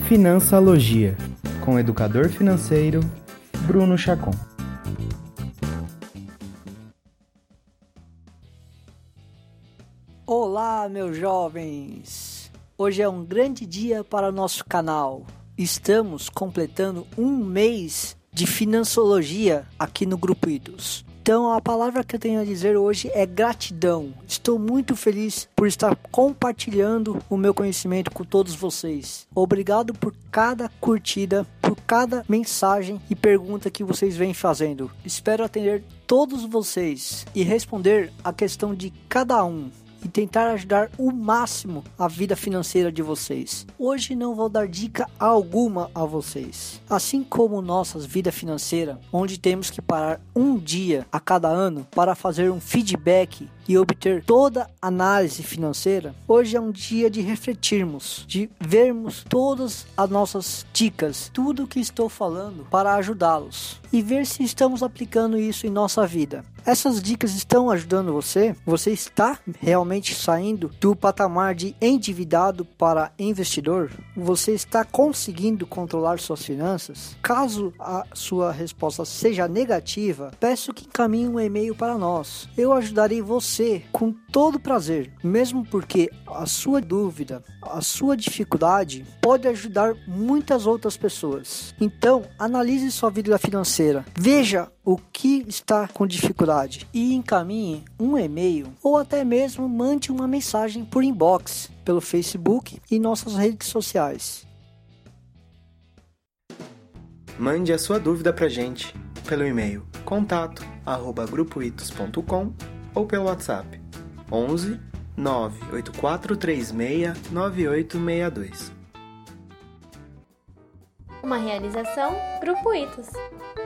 Financialogia, com o educador financeiro Bruno Chacon. Olá, meus jovens! Hoje é um grande dia para o nosso canal. Estamos completando um mês de Financiologia aqui no Grupo Itos. Então a palavra que eu tenho a dizer hoje é gratidão. Estou muito feliz por estar compartilhando o meu conhecimento com todos vocês. Obrigado por cada curtida, por cada mensagem e pergunta que vocês vêm fazendo. Espero atender todos vocês e responder a questão de cada um e tentar ajudar o máximo a vida financeira de vocês. Hoje não vou dar dica alguma a vocês. Assim como nossa vida financeira, onde temos que parar um dia a cada ano para fazer um feedback e obter toda a análise financeira, hoje é um dia de refletirmos, de vermos todas as nossas dicas, tudo o que estou falando para ajudá-los e ver se estamos aplicando isso em nossa vida. Essas dicas estão ajudando você? Você está realmente saindo do patamar de endividado para investidor? Você está conseguindo controlar suas finanças? Caso a sua resposta seja negativa, peço que encaminhe um e-mail para nós. Eu ajudarei você com todo prazer, mesmo porque a sua dúvida, a sua dificuldade pode ajudar muitas outras pessoas. Então, analise sua vida financeira, veja o que está com dificuldade e encaminhe um e-mail ou até mesmo mande uma mensagem por inbox pelo Facebook e nossas redes sociais. Mande a sua dúvida pra gente pelo e-mail contato@grupoitos.com ou pelo WhatsApp 11 98436 9862. Uma realização Grupo Itos.